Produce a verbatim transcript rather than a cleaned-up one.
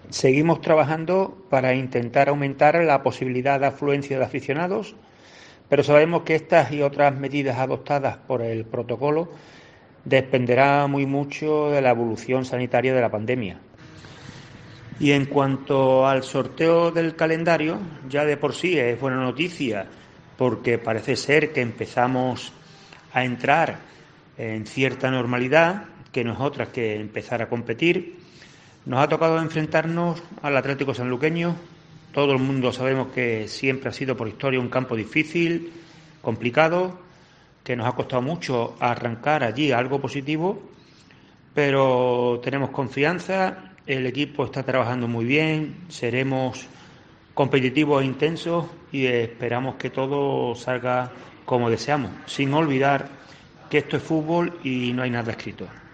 Seguimos trabajando para intentar aumentar la posibilidad de afluencia de aficionados, pero sabemos que estas y otras medidas adoptadas por el protocolo dependerá muy mucho de la evolución sanitaria de la pandemia. Y en cuanto al sorteo del calendario, ya de por sí es buena noticia, porque parece ser que empezamos a entrar en cierta normalidad, que no es otra que empezar a competir. Nos ha tocado enfrentarnos al Atlético Sanluqueño. Todo el mundo sabemos que siempre ha sido por historia un campo difícil, complicado, que nos ha costado mucho arrancar allí algo positivo, pero tenemos confianza, el equipo está trabajando muy bien, seremos competitivos e intensos y esperamos que todo salga como deseamos, sin olvidar que esto es fútbol y no hay nada escrito.